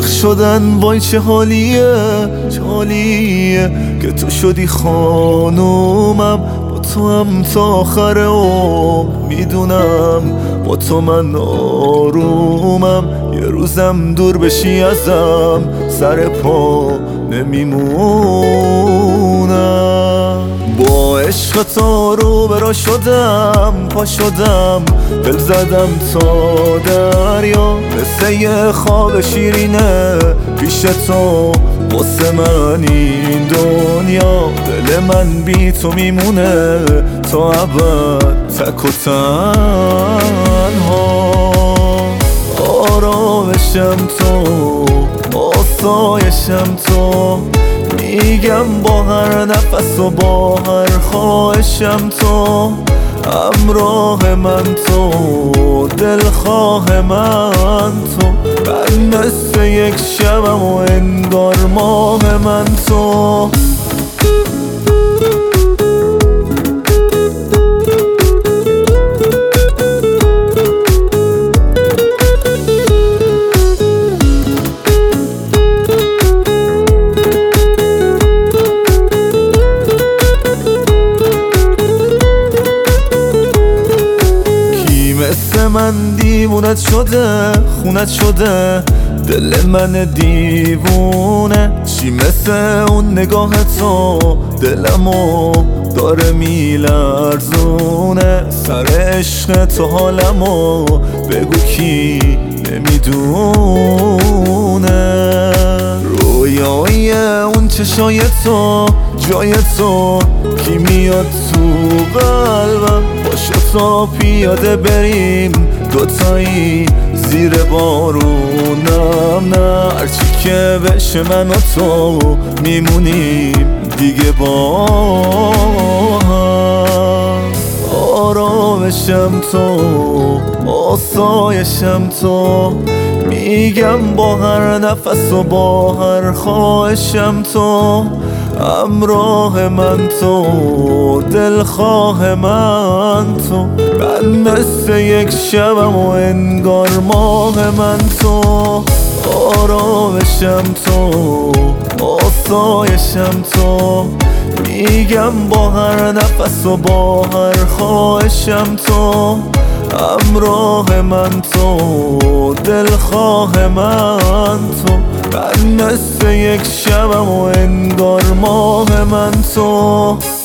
شدن وای چه حالیه، چه حالیه که تو شدی خانومم. با تو هم تا آخر عمر میدونم، با تو من آرومم. یه روزم دور بشی ازم سر پا نمیمونم. با عشق تو رو برا شدم، پا شدم، دل زدم تا دریا. مثل یه خواب شیرینه پیش تو واسه من این دنیا. دل من بی تو میمونه تا ابد تک و تنها. آرامشم تو، آسایشم تو، میگم با هر نفس و با هر خواهشم تو. همراه من تو، دلخواه من تو. من مثل یک شبم و انگار ماه من تو. مثل من دیوونت شده، خونت شده دل من دیوونه. چی مثل اون نگاه تو دلمو داره میلرزونه. سر عشق تو حالمو بگو کی نمیدونه. رویای اون چشای تو، جای تو کی میاد تو قلبم. باشو تا پیاده بریم دوتایی زیر بارونم. نه هرچی که بشه من و تو میمونیم دیگه با هم. آرامشم تو، آسایشم تو، میگم با هر نفس و با هر خواهشم تو. همراه من تو، دلخواه من تو. من مثل یک شبم و انگار ماه من تو. آرامشم تو، آسایشم تو، میگم با هر نفس و با هر خواهشم تو. همراه من تو، دلخواه من تو. من مثل یک شبم و انگار ماه من تو.